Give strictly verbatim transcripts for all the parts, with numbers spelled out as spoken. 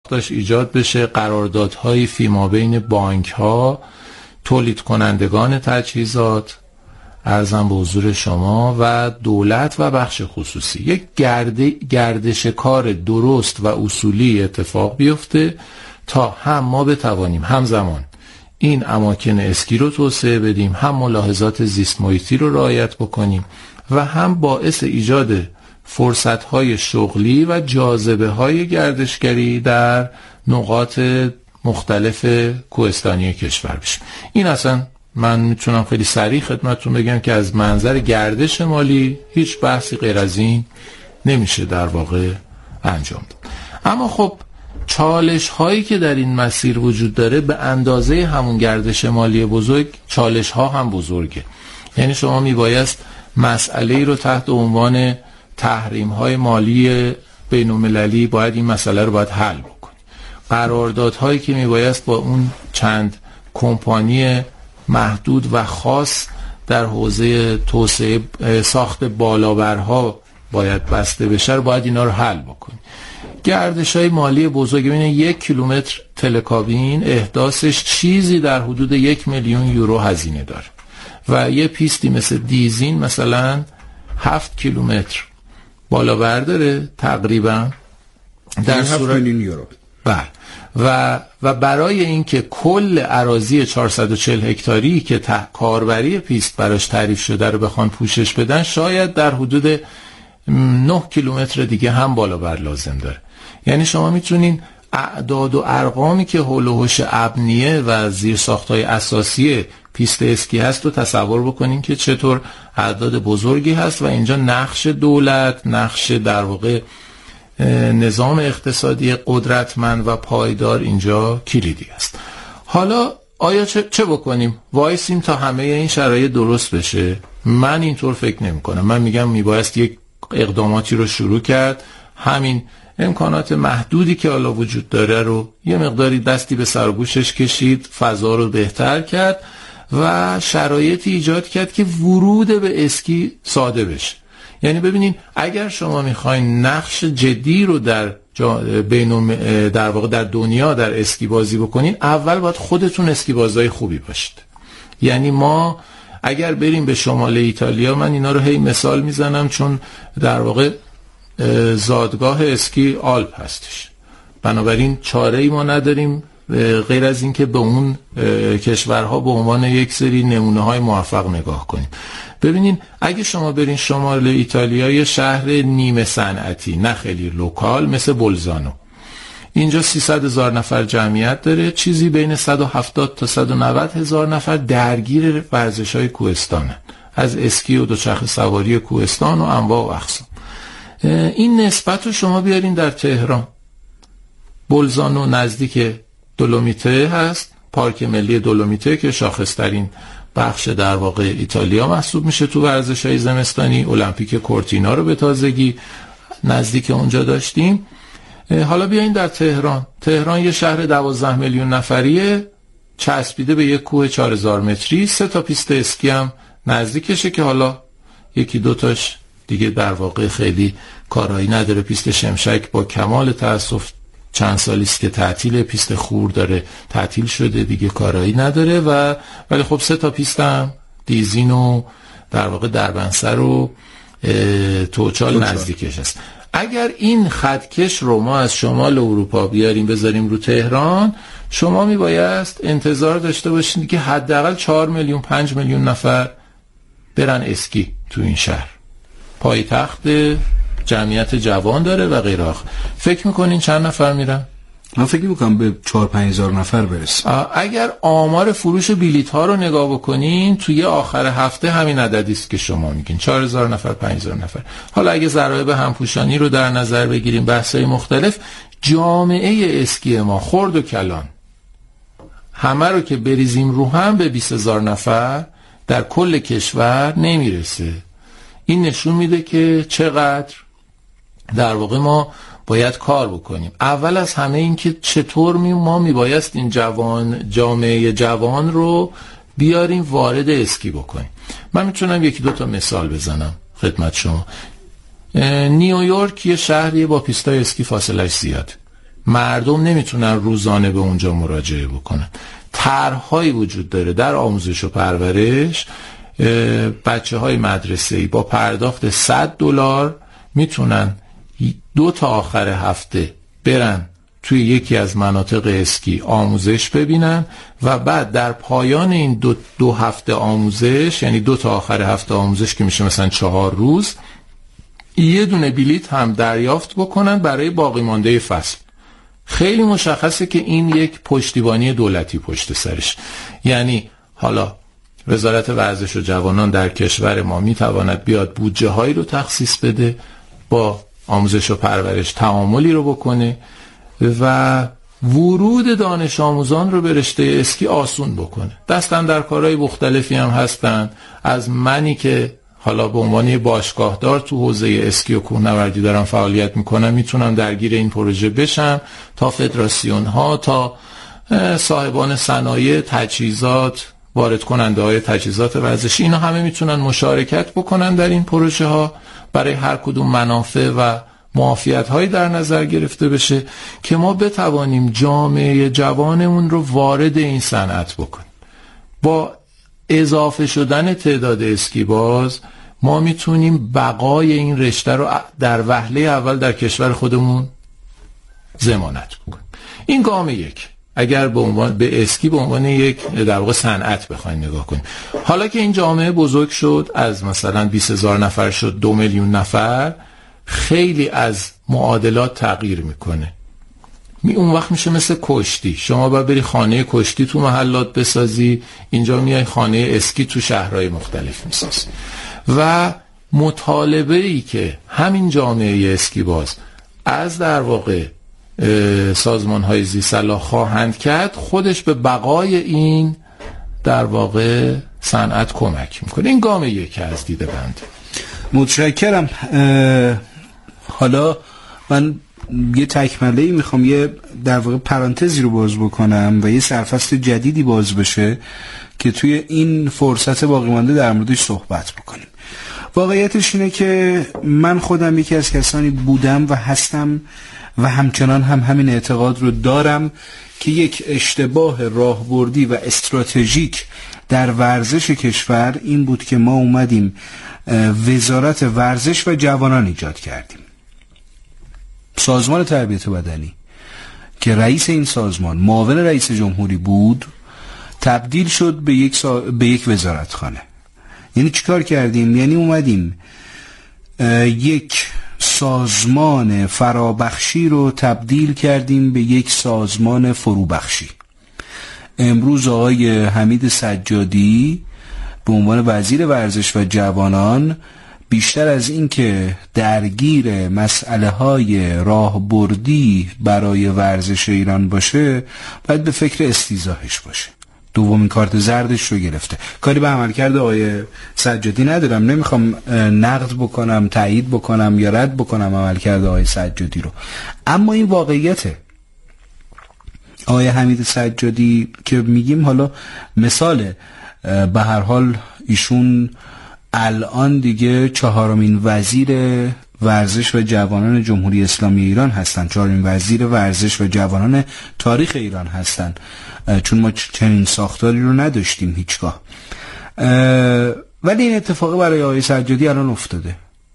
داشت ایجاد بشه، قراردادهای فیما بین بانک ها، تولید کنندگان تجهیزات، عرضم به حضور شما، و دولت و بخش خصوصی، یک گرده گردش کار درست و اصولی اتفاق بیفته تا هم ما بتوانیم همزمان این اماکن اسکی رو توسعه بدیم، هم ملاحظات زیست محیطی رو رعایت بکنیم و هم باعث ایجاد فرصت‌های شغلی و جاذبه‌های گردشگری در نقاط مختلف کوهستانی کشور بشیم. این اصلا من میتونم خیلی سریع خدمتتون بگم که از منظر گردش مالی هیچ بحثی غیر از این نمیشه در واقع انجام داد. اما خب چالش هایی که در این مسیر وجود داره به اندازه همون گردش مالی بزرگ، چالش ها هم بزرگه. یعنی شما میبایست مسئله ای رو تحت عنوان تحریم های مالی بین المللی باید این مسئله رو باید حل بکنی. قراردادهایی که میبایست با اون چند کمپانی محدود و خاص در حوزه توسعه ساخت بالابرها باید بسته بشه رو باید اینا رو حل بکنی. گردش‌های مالی بزرگ، ببینید یک کیلومتر تلکابین احداثش چیزی در حدود یک میلیون یورو هزینه داره و یه پیستی مثل دیزین مثلا هفت کیلومتر بالابر داره تقریبا در صورت میلیون یورو. بله. و و برای اینکه کل اراضی چهارصد و چهل هکتاری که کاربری پیست براش تعریف شده رو بخوان پوشش بدن، شاید در حدود نه کیلومتر دیگه هم بالابر لازم داره. یعنی شما میتونین اعداد و ارقامی که حول و حوش ابنیه و زیرساخت‌های اساسی پیست اسکی هست رو تصور بکنین که چطور اعداد بزرگی هست و اینجا نقش دولت، نقش در واقع نظام اقتصادی قدرتمند و پایدار اینجا کلیدی است. حالا آیا چه, چه بکنیم؟ وایسیم تا همه این شرایط درست بشه؟ من اینطور فکر نمی کنم. من میگم میبایست یک اقداماتی رو شروع کرد، همین امکانات محدودی که حالا وجود داره رو یه مقداری دستی به سر و گوشش کشید، فضا رو بهتر کرد و شرایطی ایجاد کرد که ورود به اسکی ساده بشه. یعنی ببینین اگر شما میخواین نقش جدی رو در بین در واقع در دنیا در اسکی بازی بکنین، اول باید خودتون اسکی بازای خوبی باشید. یعنی ما اگر بریم به شمال ایتالیا، من اینا رو هی مثال میزنم چون در واقع زادگاه اسکی آلپ هستش، بنابراین چاره ای ما نداریم غیر از این که به اون کشورها به عنوان یک سری نمونه های موفق نگاه کنیم. ببینین اگه شما برین شمال ایتالیا، یه شهر نیمه صنعتی نه خیلی لوکال مثل بولزانو، اینجا سیصد هزار نفر جمعیت داره، چیزی بین صد و هفتاد تا صد و نود هزار نفر درگیر ورزش‌های کوهستانن، از اسکی و دوچرخه سواری کوهستان و انواع و اقسام. این نسبت رو شما بیارین در تهران. بولزانو نزدیک دولومیته هست، پارک ملی دولومیته که شاخص‌ترین بخش در واقع ایتالیا محسوب میشه تو ورزش‌های زمستانی. المپیک کورتینا رو به تازگی نزدیک اونجا داشتیم. حالا بیاین در تهران. تهران یه شهر دوازده میلیون نفریه، چسبیده به یک کوه چهار هزار متری، سه تا پیست اسکی هم نزدیکشه که حالا یکی دوتاش دیگه در واقع خیلی کارایی نداره. پیست شمشک با کمال تأسف چند سالی است که تعطیل، پیست خور داره تعطیل شده دیگه کارایی نداره، و ولی خب سه تا پیست هم دیزین و در واقع دربنسر و توچال نزدیکش هست. اگر این خطکش رو ما از شمال اروپا بیاریم بذاریم رو تهران، شما میبایست انتظار داشته باشید که حداقل چهار میلیون پنج میلیون نفر برن اسکی تو این شهر. پایتخت جمعیت جوان داره و غیره. فکر میکنین چند نفر میرن؟ من فکر میکنم به چهار پنج هزار نفر برسه. اگر آمار فروش بلیط ها رو نگاه بکنین توی آخر هفته همین عددی است که شما میگین، چهار هزار نفر پنج هزار نفر. حالا اگه ضرایب همپوشانی رو در نظر بگیریم، بحث‌های مختلف، جامعه اسکی ما خرد و کلان همه رو که بریزیم رو هم به بیست هزار نفر در کل کشور نمیرسه. این نشون میده که چقدر در واقع ما باید کار بکنیم. اول از همه این که چطور می ما میبایست این جوان جامعه جوان رو بیاریم وارد اسکی بکنیم. من میتونم یکی دو تا مثال بزنم خدمت شما. نیویورک یه شهریه با پیستای اسکی فاصلش زیاد. مردم نمیتونن روزانه به اونجا مراجعه بکنن. طرح‌هایی وجود داره در آموزش و پرورش. بچه های مدرسه‌ای با پرداخت صد دلار میتونن دو تا آخر هفته برن توی یکی از مناطق اسکی آموزش ببینن و بعد در پایان این دو, دو هفته آموزش، یعنی دو تا آخر هفته آموزش که میشه مثلا چهار روز، یه دونه بلیت هم دریافت بکنن برای باقی مانده فصل. خیلی مشخصه که این یک پشتیبانی دولتی پشت سرش. یعنی حالا وزارت ورزش و جوانان در کشور ما میتواند بیاد بودجه هایی رو تخصیص بده، با آموزش و پرورش تعاملی رو بکنه و ورود دانش آموزان رو به رشته اسکی آسون بکنه. دستن در کارهای مختلفی هم هستن. از منی که حالا به عنوان باشگاهدار تو حوزه اسکی و کوهنوردی دارم فعالیت میکنم میتونم درگیر این پروژه بشم، تا فدراسیون ها، تا صاحبان صنایع، تجهیزات، وارد کننده های تجهیزات ورزشی، اینا همه میتونن مشارکت بکنن در این پروژه ها. برای هر کدوم منافع و معافیت هایی در نظر گرفته بشه که ما بتوانیم جامعه جوانمون رو وارد این صنعت بکنیم. با اضافه شدن تعداد اسکیباز ما میتونیم بقای این رشته رو در وهله اول در کشور خودمون ضمانت بکنیم. این گام یک. اگر به عنوان به اسکی به عنوان یک در واقع صنعت بخواید نگاه کنیم. حالا که این جامعه بزرگ شد، از مثلا بیست هزار نفر شد دو میلیون نفر، خیلی از معادلات تغییر میکنه. می اون وقت میشه مثل کشتی. شما باید بری خانه کشتی تو محلات بسازی، اینجا میای خانه اسکی تو شهرهای مختلف میسازی. و مطالبه ای که همین جامعه اسکی باز از در واقع سازمان های زیرسلاح خواهند کرد، خودش به بقای این در واقع صنعت کمک میکنه. این گام یکی از دیده بنده. متشکرم. حالا من یه تکمله‌ای میخوام، یه در واقع پرانتزی رو باز بکنم و یه سرفصل جدیدی باز بشه که توی این فرصت باقی مانده در موردش صحبت بکنیم. واقعیتش اینه که من خودم یکی از کسانی بودم و هستم و همچنان هم همین اعتقاد رو دارم که یک اشتباه راهبردی و استراتژیک در ورزش کشور این بود که ما اومدیم وزارت ورزش و جوانان ایجاد کردیم. سازمان تربیت بدنی که رئیس این سازمان معاون رئیس جمهوری بود تبدیل شد به یک سا... به یک وزارتخانه. یعنی چیکار کردیم؟ یعنی اومدیم یک سازمان فرابخشی رو تبدیل کردیم به یک سازمان فروبخشی. امروز آقای حمید سجادی به عنوان وزیر ورزش و جوانان بیشتر از این که درگیر مسئله های راهبردی برای ورزش ایران باشه، باید به فکر استیضاحش باشه. دومین کارت زردش رو گرفته. کاری به عملکرد آقای سجادی ندارم، نمیخوام نقد بکنم، تایید بکنم یا رد بکنم عملکرد آقای سجادی رو، اما این واقعیته. آقای حمید سجادی که میگیم حالا مثاله، به هر حال ایشون الان دیگه چهارمین وزیر ورزش و جوانان جمهوری اسلامی ایران هستن، چهارمین وزیر ورزش و جوانان تاریخ ایران هستن، چون ما چنین ساختاری رو نداشتیم هیچگاه. ولی این اتفاق برای آقای سجادی الان افتاده.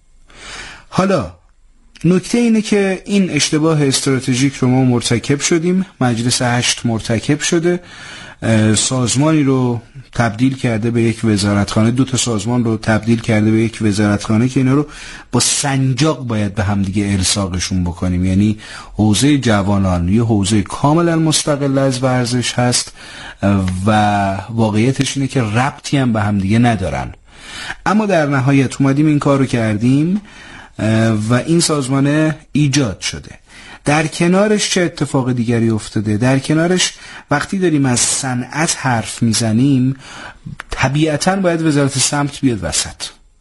حالا نکته اینه که این اشتباه استراتژیک رو ما مرتکب شدیم، مجلس هشت مرتکب شده، سازمانی رو تبدیل کرده به یک وزارتخانه، دو تا سازمان رو تبدیل کرده به یک وزارتخانه که اینا رو با سنجاق باید به هم دیگه الساقشون بکنیم. یعنی حوزه جوانان یه حوزه کاملا مستقل از ورزش هست و واقعیتش اینه که ربطی هم به هم دیگه ندارن، اما در نهایت اومدیم این کار رو کردیم و این سازمان ایجاد شده. در کنارش چه اتفاق دیگری افتاده؟ در کنارش وقتی داریم از صنعت حرف میزنیم طبیعتاً باید وزارت سمت بیاد وسط.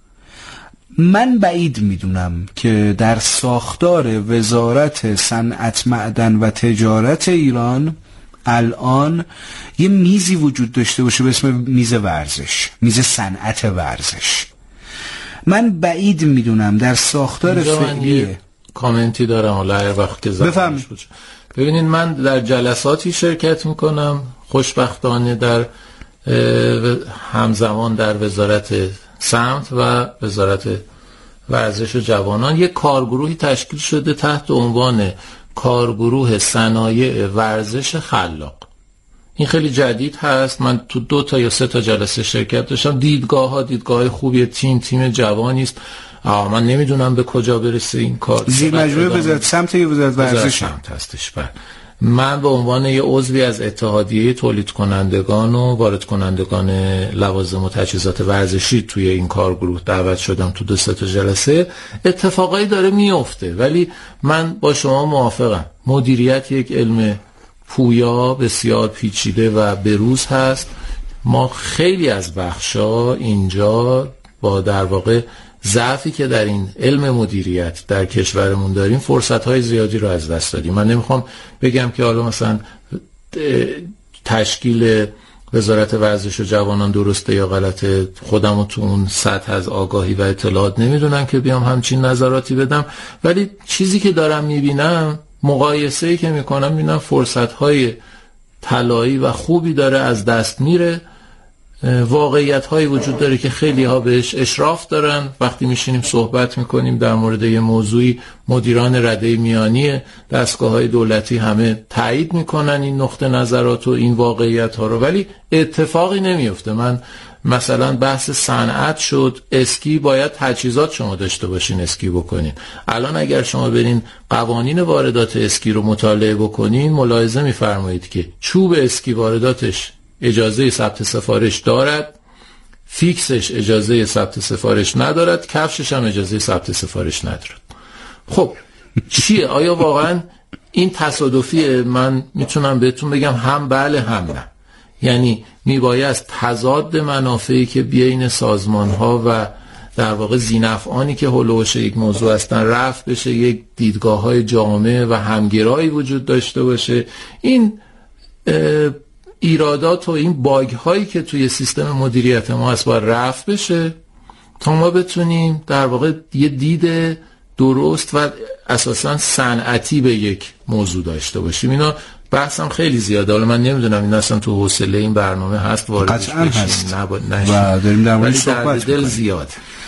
من بعید میدونم که در ساختار وزارت صنعت، معدن و تجارت ایران الان یه میزی وجود داشته باشه به اسم میز ورزش، میز صنعت ورزش. من بعید میدونم در ساختار فعلی. کامنتی دارم حالا هر وقت که بفهم. ببینید من در جلساتی شرکت میکنم، خوشبختانه در همزمان در وزارت سمت و وزارت ورزش و جوانان یک کارگروهی تشکیل شده تحت عنوان کارگروه صنایع ورزش خلاق. این خیلی جدید هست. من تو دو تا یا سه تا جلسه شرکت داشتم. دیدگاه ها دیدگاه خوبیه، تیم تیم جوانی است. من نمیدونم به کجا برسه این کار. زیر مجموعه وزارت سمت یا وزارت ورزش سمت هستش. بله. من به عنوان یه عضوی از اتحادیه تولید کنندگان و وارد کنندگان لوازم و تجهیزات ورزشی توی این کارگروه دعوت شدم تو دو سه تا جلسه. اتفاقایی داره میفته، ولی من با شما موافقم. مدیریت یک علم پویا، بسیار پیچیده و بروز هست. ما خیلی از بخشا اینجا با در واقع ضعفی که در این علم مدیریت در کشورمون داریم فرصت‌های زیادی رو از دست دادیم. من نمیخوام بگم که حالا مثلا تشکیل وزارت ورزش و جوانان درسته یا غلطه، خودم رو تو اون سطح از آگاهی و اطلاعات نمیدونم که بیام همچین نظراتی بدم، ولی چیزی که دارم میبینم، مقایسه‌ای که میکنم، میبینم فرصت‌های طلایی و خوبی داره از دست میره. واقعیت هایی وجود داره که خیلی ها بهش اشراف دارن. وقتی میشینیم صحبت میکنیم در مورد یه موضوعی، مدیران رده میانی دستگاه های دولتی همه تایید میکنن این نقطه نظرات و این واقعیت ها رو، ولی اتفاقی نمیفته. من مثلا بحث صنعت شد، اسکی باید تجهیزات شما داشته باشین اسکی بکنین. الان اگر شما برین قوانین واردات اسکی رو مطالعه بکنین، ملاحظه میفرمایید که چوب اسکی وارداتش اجازه ثبت سفارش دارد، فیکسش اجازه ثبت سفارش ندارد، کفشش هم اجازه ثبت سفارش ندارد. خب چیه؟ آیا واقعا این تصادفیه؟ من میتونم بهتون بگم هم بله هم نه. یعنی میبایست تضاد منافعی که بین سازمان ها و در واقع ذینفعانی که هولوش یک موضوع هستن رفع بشه، یک دیدگاه های جامع و همگرایی وجود داشته باشه. این ایرادات و این باگ هایی که توی سیستم مدیریت ما هست باید رفع بشه تا ما بتونیم در واقع یه دید درست و اساساً صنعتی به یک موضوع داشته باشیم. اینا بحثم خیلی زیاده، حالا من نمیدونم این اصلا تو حوصله این برنامه هست واردش هست نبا... و داریم در مورد صحبت دل زیاد.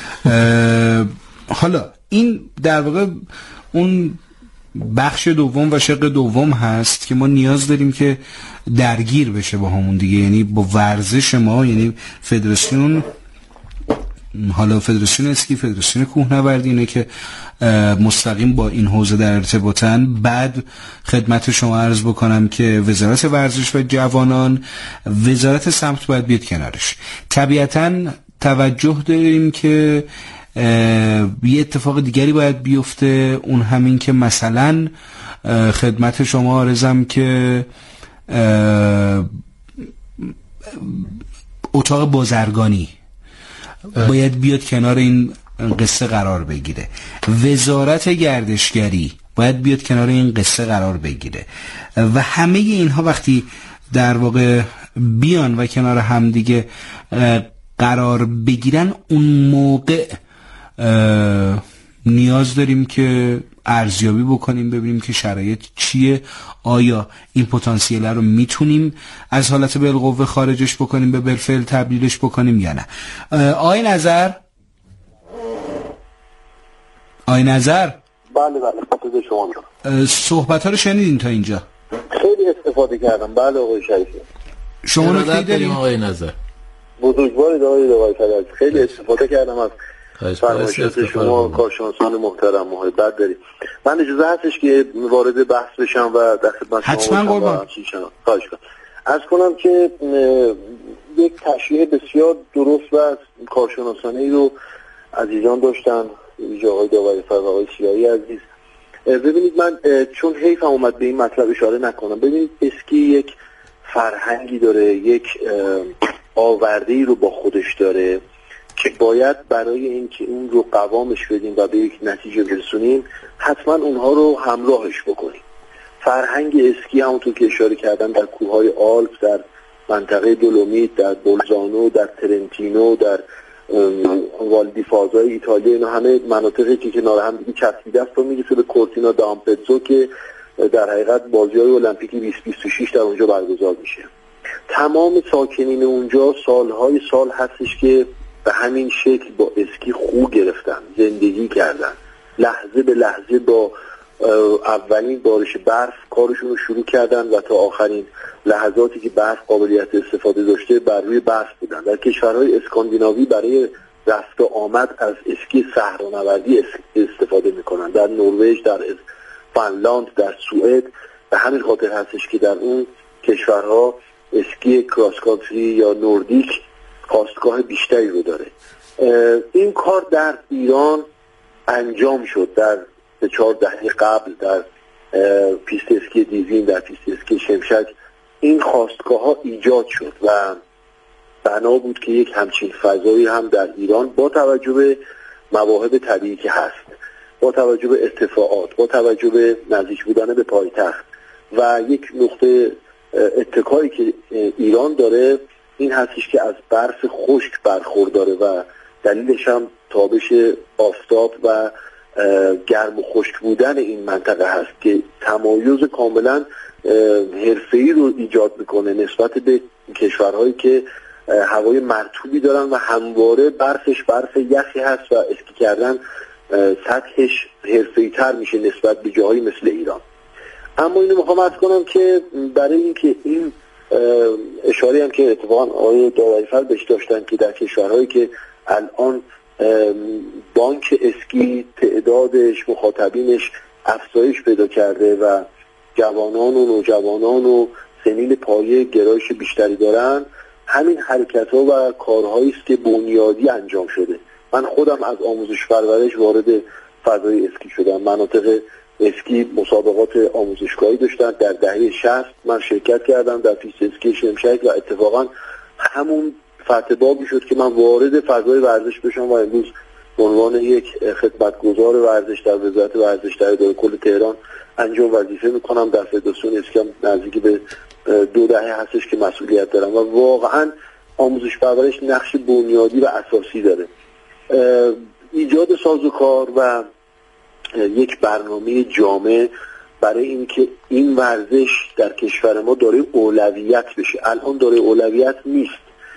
حالا این در واقع اون بخش دوم و شق دوم هست که ما نیاز داریم که درگیر بشه با همون دیگه، یعنی با ورزش ما، یعنی فدراسیون، حالا فدراسیون اسکی، فدراسیون کوهنوردی، اینه که مستقیم با این حوزه در ارتباطن. بعد خدمت شما عرض بکنم که وزارت ورزش و جوانان، وزارت سمت باید بیاد کنارش. طبیعتاً توجه داریم که یه اتفاق دیگری باید بیفته، اون همین که مثلا خدمت شما عرضم که اتاق بازرگانی باید بیاد کنار این قصه قرار بگیره، وزارت گردشگری باید بیاد کنار این قصه قرار بگیره و همه اینها وقتی در واقع بیان و کنار هم دیگه قرار بگیرن، اون موقع نیاز داریم که ارزیابی بکنیم، ببینیم که شرایط چیه، آیا این پتانسیل رو میتونیم از حالت بالقوه خارجش بکنیم، به بالفعل تبدیلش بکنیم یا نه. آی نظر آی نظر بله بله خطوط شما میرم. صحبت ها رو شنیدین تا اینجا؟ خیلی استفاده کردم. بله آقای شریفی، شما نکته داریم؟ آقای نظر بزرگواری دارید آقای شریفی، خیلی استفاده کردم از فرمایشات شما کارشناسان محترم. محبت دارید. من اجازه هستش که وارد بحث بشم و در خدمت شما حتما قربان. خواهش کنم. عرض کنم که یک تشریح بسیار درست و کارشناسانه رو عزیزان داشتن، ویژه آقای داوری فرد و آقای سیاهی عزیز. ببینید من چون حیفم اومد به این مطلب اشاره نکنم، ببینید اسکی یک فرهنگی داره، یک آورده‌ای رو با خودش داره که باید برای اینکه اون رو قوامش بدیم و به یک نتیجه برسونیم حتما اونها رو همراهش بکنیم. فرهنگ اسکی همونطور که اشاره کردم در کوههای آلپ، در منطقه دولومیت، در بولزانو، در ترنتینو، در والدیفازای ایتالیا، اینا همه مناطقی که کنار هم دیگه چسبیده است و میرسه به کورتینا دامپزو که در حقیقت بازی‌های المپیکی بیست بیست و شش در اونجا برگزار میشه. تمام ساکنین اونجا سالهای سال هستش که به همین شکل با اسکی خو گرفتن، زندگی کردن، لحظه به لحظه با اولین بارش برف کارشون رو شروع کردن و تا آخرین لحظاتی که برف قابلیت استفاده داشته بر روی برف بودن. در کشورهای اسکاندیناوی برای رفت و آمد از اسکی صحرانوردی استفاده میکنن، در نروژ، در فنلاند، در سوئد. به همین خاطر هستش که در اون کشورها اسکی کراس کانتری یا نوردیک خواستگاه بیشتری رو داره. این کار در ایران انجام شد در سه چهار دهه قبل در پیست اسکی دیزین، در پیست اسکی شمشک این خواستگاه ها ایجاد شد و بنا بود که یک همچین فضایی هم در ایران با توجه به مواهب طبیعی که هست، با توجه به ارتفاعات، با توجه به نزدیک بودن به پایتخت و یک نقطه اتکایی که ایران داره این هستش که از برف خشک برخورداره و دلیلش هم تابش آفتاب و گرم و خشک بودن این منطقه هست که تمایز کاملا حرفه‌ای رو ایجاد میکنه نسبت به کشورهایی که هوای مرطوبی دارن و همواره برفش برف یخی هست و اسکی کردن سطحش حرفه‌ای تر میشه نسبت به جاهایی مثل ایران. اما اینو میخوام عرض کنم که برای اینکه این اشاره هم که اتفاقا آقای داوری‌فر بهش داشتن که در کشورهایی که الان بانک اسکی تعدادش مخاطبینش افزایش پیدا کرده و جوانان و نوجوانان و سنین پایه گرایش بیشتری دارن، همین حرکت ها و کارهایی است که بنیادی انجام شده. من خودم از آموزش پرورش وارد فضای اسکی شدم. مناطق اسکی مسابقات آموزشگاهی داشتن در دهه شصت. من شرکت کردم در پیست اسکی شمشک و اتفاقا همون فتح بابی شد که من وارد فضای ورزش بشم و امروز به عنوان یک خدمتگزار ورزش در وزارت ورزش در اداره کل تهران انجام وظیفه میکنم. در فدراسیون اسکی هم نزدیک به دو دهه هستش که مسئولیت دارم و واقعا آموزش پرورش نقش بنیادی و اساسی داره. ایجاد سازوکار و یک برنامه جامع برای اینکه این ورزش در کشور ما داره اولویت بشه. الان داره اولویت نیست.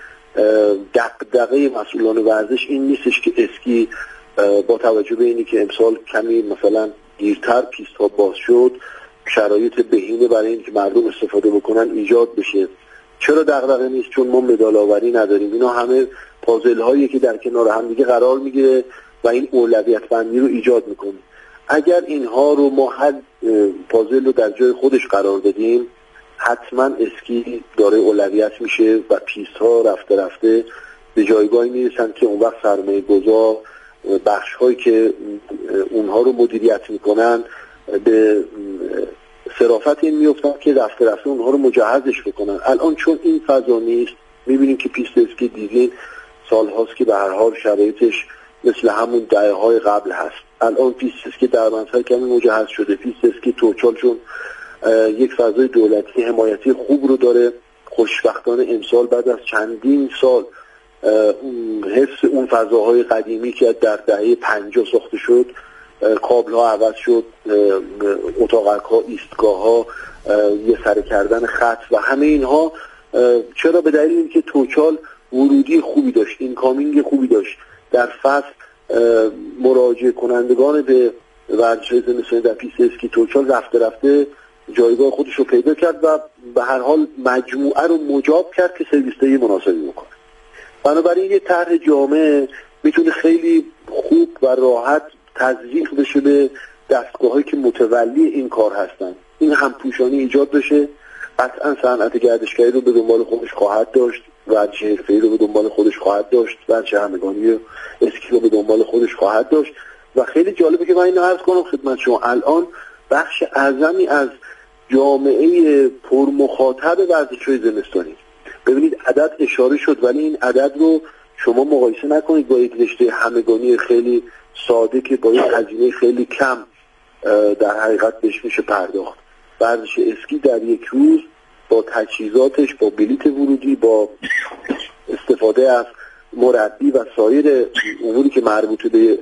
دغدغه مسئولان ورزش این نیستش که اسکی با توجه به اینی که امسال کمی مثلا دیرتر پیست ها باز شد، شرایط بهینه برای اینکه مردم استفاده بکنن ایجاد بشه. چرا دغدغه نیست؟ چون ما مدال آوری نداریم. اینا همه پازل هایی که در کنار هم دیگه قرار میگیره و این اولویت بندی رو ایجاد میکنه. اگر اینها رو ما هر پازل رو در جای خودش قرار بدیم، حتما اسکی داره اولویت میشه و پیست ها رفته رفته به جایگاهی میرسن که اون وقت سرمایه گذار بخش هایی که اونها رو مدیریت میکنن به صرافت این میفتن که رفته رفته اونها رو مجهزش بکنن. الان چون این فضا نیست، میبینیم که پیست اسکی دیزین سال هاست که به هر حال شرایطش مثل همون دهه های قبل هست. الان پیست اسکی در منطقه کمی مجهز شده. پیست اسکی توچال چون یک فضای دولتی حمایتی خوب رو داره، خوشبختانه امسال بعد از چندین سال حفظ اون فضاهای قدیمی که در دهه پنجاه ساخته شد، کابل ها عوض شد، اتاقک ها، ایستگاه ها، یه سره کردن خط و همه اینها. چرا؟ به دلیل اینکه توچال ورودی خوبی داشت، اینکامینگ خوبی داشت. در فصل مراجعه کنندگان به ورزش‌های زمستانی در پیست اسکی توچال رفته رفته جایگاه خودش رو پیدا کرد و به هر حال مجموعه رو مجاب کرد که سرویس‌های مناسبی بکنه. بنابراین یه طرح جامع میتونه خیلی خوب و راحت تزریق بشه به دستگاه‌هایی که متولی این کار هستن. این همپوشانی ایجاد بشه. قطعا صنعت گردشگری رو به دنبال خودش خواهد داشت، ورزش حرفه‌ای رو به دنبال خودش خواهد داشت، ورزش همگانی اسکی رو به دنبال خودش خواهد داشت. و خیلی جالبه که من اینو عرض کنم خدمت شما، الان بخش اعظمی از جامعه پرمخاطب ورزش‌های زمستانی، ببینید عدد اشاره شد ولی این عدد رو شما مقایسه نکنید با یک رشته همگانی خیلی ساده که با یک هزینه خیلی کم در حقیقت بهش میشه پرداخت. ورزش اسکی در یک روز با تجهیزاتش، با بلیت ورودی، با استفاده از مربی و سایر اموری که مربوط به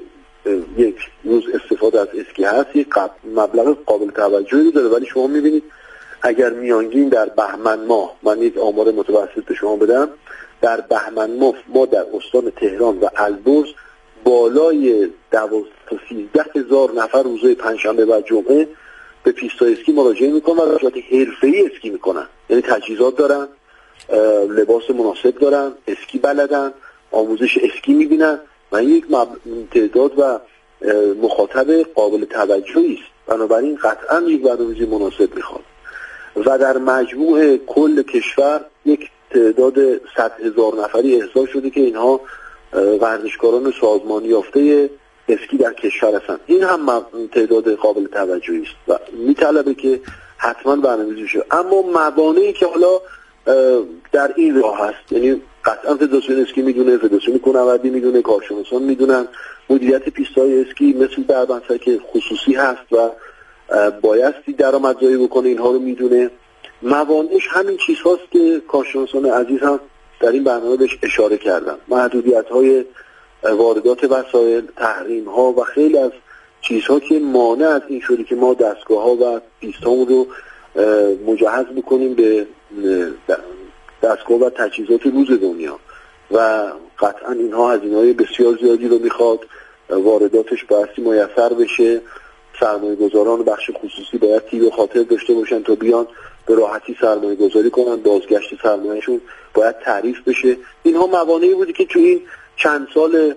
یک روز استفاده از اسکی هست یک مبلغ قابل توجهی داره، ولی شما میبینید اگر میانگین در بهمن ماه، من یک آمار متوسط به شما بدم، در بهمن ماه ما در استان تهران و البرز بالای دوازده تا سیزده هزار نفر روزهای پنجشنبه و جمعه به پیستای اسکی مراجعه میکنن و صورت حرفه‌ای اسکی میکنن. یعنی تجهیزات دارن، لباس مناسب دارن، اسکی بلدن، آموزش اسکی میبینن و این یک تعداد و مخاطب قابل توجهی است. بنابراین قطعا یک برنامه‌ریزی مناسب میخواد و در مجموع کل کشور یک تعداد صد هزار نفری احضار شده که اینها ورزشکاران سازمانی یافته اسکی در کشور هستند. این هم تعداد قابل توجهی است و میطلبه که حتما برنامه‌ریزی شه. اما موانعی که حالا در این راه هست، یعنی قطعا فدراسیون اسکی میدونه، فدراسیون کوهنوردی میدونه، کارشناسان میدونن، مدیریت پیست‌های اسکی مثل دربندسر که خصوصی هست و بایستی درآمدزایی بکنه اینها رو میدونه. موانعش همین چیزهاست که کارشناسان عزیز هم در این برنامه بهش اشاره کردن: محدودیت‌های واردات وسایل، تحریم‌ها و خیلی از چیزها که مانع از این شده که ما دستگاه‌ها و پیست‌هامون رو مجهز بکنیم به دستگاه و تجهیزات روز دنیا و قطعا اینها هزینه‌های بسیار زیادی رو میخواد، وارداتش بایستی میسر بشه، سرمایه گذاران و بخش خصوصی باید تیر و خاطر داشته باشن تا بیان به راحتی سرمایه گذاری کنن، بازگشت سرمایهشون باید تعریف بشه. اینها موانعی بودی که تو این چند سال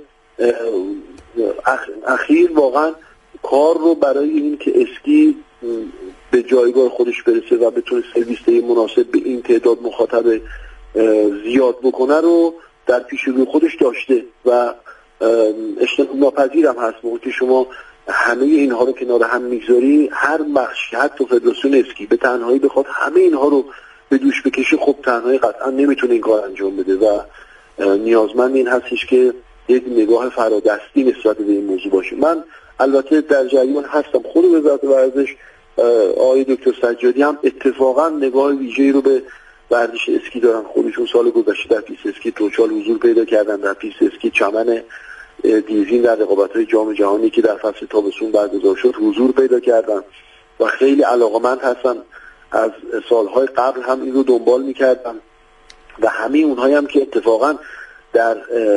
اخیر واقعا کار رو برای این که اسکی به جایگاه خودش برسه و بتونه سرویس مناسب به این تعداد مخاطب زیاد بکنه رو در پیش روی خودش داشته و اجتناب ناپذیر هم هست. موقعی که شما همه اینها رو کنار هم میگذاری، هر بخش حتی فدراسیون اسکی به تنهایی بخواد همه اینها رو به دوش بکشه، خب تنهایی قطعا نمیتونه این کار انجام بده و نیازمند این هستش که یک نگاه فرادستی نسبت به این موضوع باشه. من البته در جریان هستم، خود وزارت ورزش آقای دکتر سجادی هم اتفاقا نگاه ویژه‌ای رو به ورزش اسکی دارن. خودشون سال گذشته در پیست اسکی توچال حضور پیدا کردن، در پیست اسکی چمن دیزین در رقابت‌های جام جهانی که در فصل تابستون برگزار شد حضور پیدا کردن و خیلی علاقه‌مند هستن. از سالهای قبل هم این رو دنبال می‌کردن و همه اونهایی هم که اتفاقا در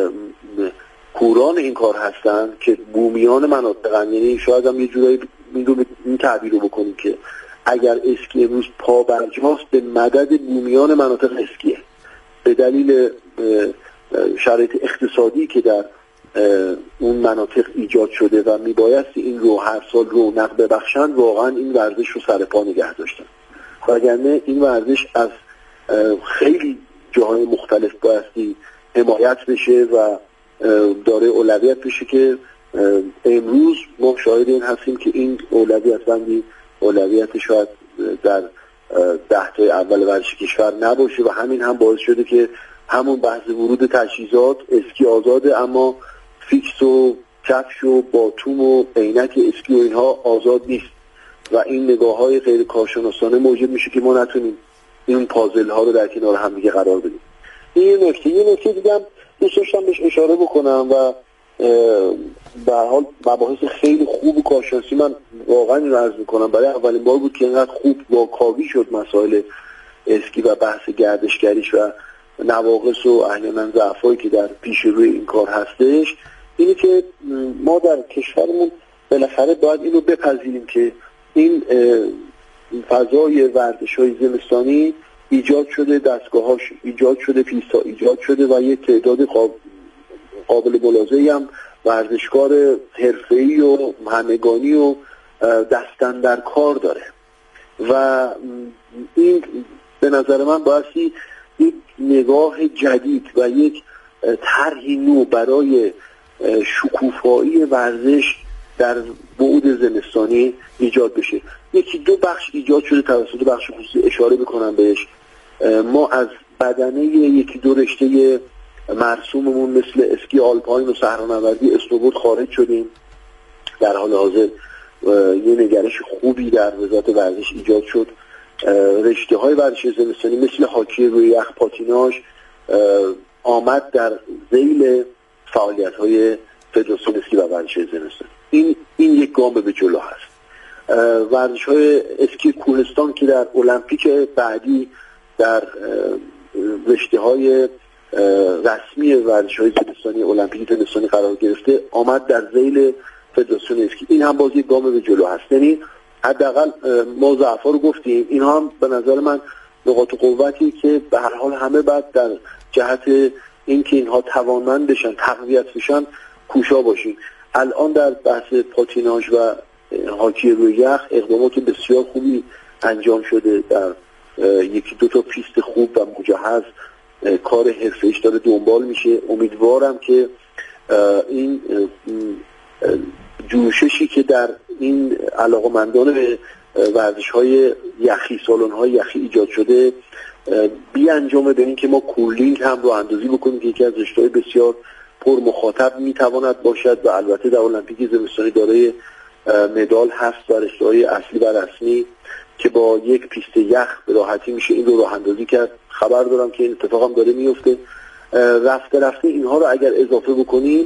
کوران این کار هستن که بومیان مناطقن، یعنی شاید هم یه جورایی این تعبیر رو بکنیم که اگر اسکی امروز پا برجاست به مدد بومیان مناطق اسکیه، به دلیل شرایط اقتصادی که در اون مناطق ایجاد شده و میبایستی این رو هر سال رونق ببخشن، واقعا این ورزش رو سر پا نگه داشتن. وگرنه این ورزش از خیلی جاهای مختلف بایستی حمایت بشه و داره اولویت بشه که امروز ما شاهد این هستیم که این اولویت بندی اولویت شاید در ده تا اول ورزش کشور نباشه و همین هم باعث شده که همون بحث ورود تجهیزات اسکی آزاده اما فیکس و کفش و باتوم و عینک اسکی و اینها آزاد نیست و این نگاه های غیر کارشناسانه موجب میشه که ما نتونیم این پازل ها رو در کنار هم دیگه قرار بدیم. این یه نکته. یه نکته دیگه هم دوست داشتم بهش اشاره بکنم و به هر حال مباحث خیلی خوب کارشناسی من واقعا این رو عرض میکنم. برای اولین بار بود که اینقدر خوب واکاوی شد مسائل اسکی و بحث گردشگریش و نواقص و احیانا ضعفایی که در پیش روی این کار هستش. اینی که ما در کشورمون بالاخره باید این رو بپذیریم که این فضای ورزش‌های زمستانی ایجاد شده، دستگاه‌هاش ایجاد شده، پیست‌ها ایجاد شده و یک تعداد قابل ملاحظه‌ای هم ورزشکار حرفه‌ای و همگانی و دستن در کار داره و این به نظر من بایستی یک نگاه جدید و یک طرحی نو برای شکوفایی ورزش در بعد زمستانی ایجاد بشه. یکی دو بخش ایجاد شده توسط بخش خصوصی، اشاره بکنم بهش. ما از بدنه یکی دو رشته مرسوممون مثل اسکی آلپاین و صحرانوردی اسنوبورد خارج شدیم. در حال حاضر یه نگرش خوبی در وزارت ورزش ایجاد شد. رشته های ورزش زمستانی مثل هاکی روی یخ، پاتیناژ آمد در ذیل فعالیت های فدراسیون اسکی و ورزش زمستانی. این این یک گام به جلو هست. ورزش های اسکی کوهستان که در المپیک بعدی در رشته های رسمی ورزش های زمستانی المپیک زمستانی قرار گرفته آمد در ذیل فدراسیون اسکی. این هم باز یک گام به جلو هست. یعنی حداقل ما ضعفا رو گفتیم، اینها هم به نظر من نقاط قوتی که به هر حال همه بعد در جهت اینکه اینها توانمند بشن، تقویت بشن کوشا باشیم. الان در بحث پاتیناژ و هاکی روی یخ اقدامات بسیار خوبی انجام شده، در یکی دو تا پیست خوب و مجهز کار حرفه‌ایش داره دنبال میشه. امیدوارم که این جوششی که در این علاقمندان به ورزش‌های یخی، سالن‌های یخی ایجاد شده بی انجامه به این که ما کورلینگ هم رو اندازی بکنیم که یکی از رشته‌های بسیار پر مخاطب میتواند باشد و البته در المپیک زمستانی دارای مدال هست و رشته‌های اصلی و رسمی که با یک پیست یخ به راحتی میشه این رو راه اندازی کرد. خبر دارم که این اتفاق هم داره میفته. رفته رفته اینها رو اگر اضافه بکنیم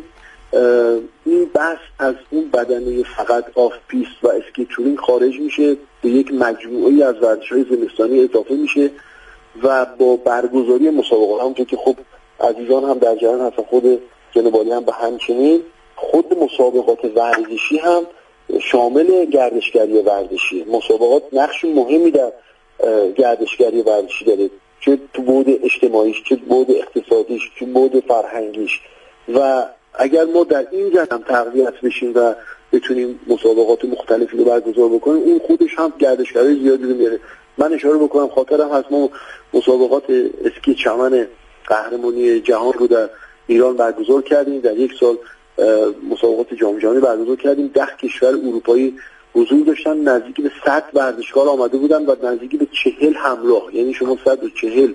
این بحث از اون بدنه فقط آف پیست و اسکی تورینگ خارج میشه، به یک مجموعه‌ای از ورزش‌های زمستانی اضافه میشه و با برگزاری مسابقات همونطور که خب عزیزان هم در جریان هستن، خود جناب عالی هم به همچنین، خود مسابقات ورزشی هم شامل گردشگری ورزشی. مسابقات نقش مهمی در گردشگری ورزشی داره، چه تو بعد اجتماعیش، چه بعد اقتصادیش، چه بعد فرهنگیش. و اگر ما در این جهت هم تقویت بشیم و بتونیم مسابقات مختلفی رو برگزار بکنیم، این خودش هم گردشگری زیادی رو میاره. من اشاره بکنم خاطرم هست ما مسابقات اسکی چمن قهرمانی جهان رو در ایران برگزار کردیم، در یک سال مسابقات جام جهانی برگزار کردیم. ده کشور اروپایی حضور داشتن، نزدیک به صد ورزشکار آمده بودن و نزدیک به چهل همراه، یعنی شما صد و چهل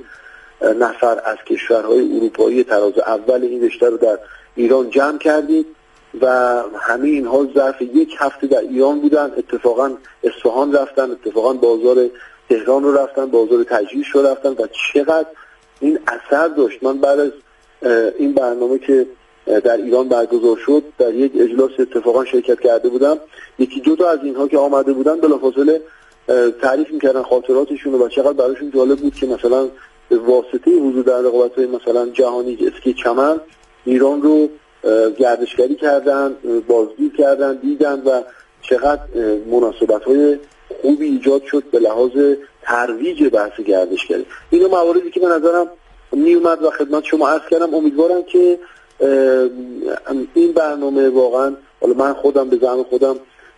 نفر از کشورهای اروپایی تراز اول این رشته رو در ایران جمع کردید و همه اینها ظرف یک هفته در ایران بودن. اتفاقا اصفهان رفتن، اتفاقا بازار تهران رو رفتن، بازار تجریش رو رفتن و چقدر این اثر داشت. من بعد از این برنامه که در ایران برگزار شد در یک اجلاس اتفاقا شرکت کرده بودم، یکی دو تا از اینها که آمده بودن بلافاصله تعریف میکردن خاطراتشون و چقدر براشون جالب بود که مثلا به واسطه حضور در رقابت‌های مثلا جهانی اسکی چمن ایران رو گردشگری کردن، بازدید کردن، دیدن و چقدر مناسبت‌های خوبی ایجاد شد به لحاظ ترویج بحث گردشگری. اینو مواردی که به نظرم میومد و خدمت شما عرض کردم. امیدوارم که این برنامه واقعا، حالا من خودم به زعم خودم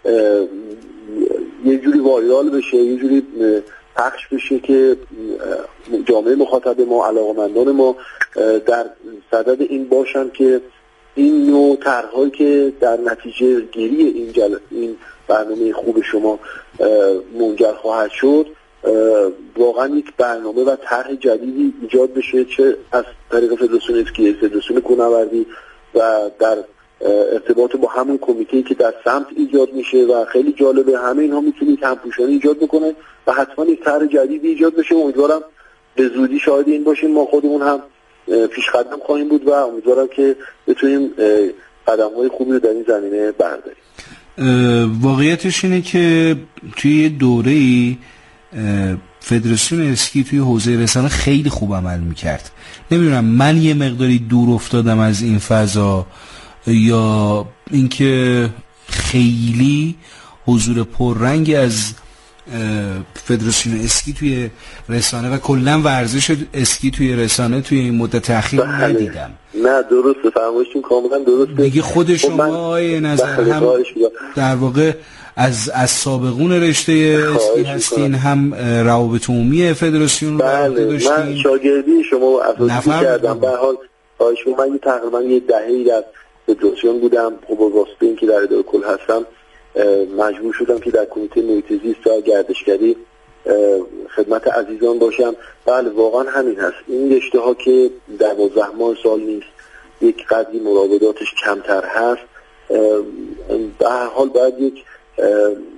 یه جوری وایرال بشه، یه جوری پخش بشه که جامعه مخاطب ما، علاقمندان ما در صدد این باشن که این نوع طرح‌هایی که در نتیجه گیری این, جل... این برنامه خوب شما منجر خواهد شد واقعا یک برنامه و طرح جدیدی ایجاد بشه، چه از طریق فدراسیون اسکی، فدراسیون کوهنوردی و در ارتباط با همون کمیته‌ای که در سمت ایجاد میشه و خیلی جالبه. همه اینها میتونه همپوشانی ایجاد بکنه و حتما یک طرح جدیدی ایجاد بشه. امیدوارم به زودی شاهد این باشیم. ما خودمون هم پیش قدم خواهیم بود و امیدوارم که بتونیم قدم‌های خوبی رو در این زمینه برداریم. واقعیتش اینه که توی دوره‌ای فدراسیون اسکی توی حوزه رسانه خیلی خوب عمل میکرد. نمیدونم من یه مقداری دور افتادم از این فضا یا اینکه خیلی حضور پررنگی از فدراسیون اسکی توی رسانه و کلا ورزش اسکی توی رسانه توی این مدت اخیر ندیدم. نه درسته، فرمایشتون کاملا درسته. دیگه خود شما آیه نظر هم در واقع از از سابقون رشته اسکی هستین، هم روابط عمومی فدراسیون رو بله داشتین. من شاگردی شما اساسی کردم. به هر حال من تقریبا یه دهه‌ای در فدراسیون بودم. خب واسه اینکه در اداره کل هستم مجبور شدم که در کمیته محیط زیست و گردشگری خدمت عزیزان باشم. بله واقعا همین هست. این رشته ها که دوازده ماه سال نیست، یک قدری مراوداتش کمتر هست. به هر حال باید یک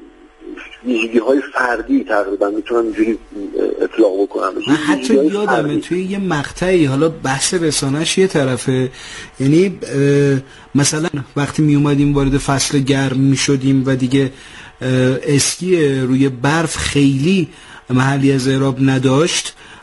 ویژگی های فردی تقریبا میتونم اینجوری اطلاق بکنم. من حتی یادمه توی یه مقطعی، حالا بحث رسانه‌اش یه طرفه، یعنی مثلا وقتی می اومدیم وارد فصل گرم می شدیم و دیگه اسکی روی برف خیلی محلی از اعراب نداشت،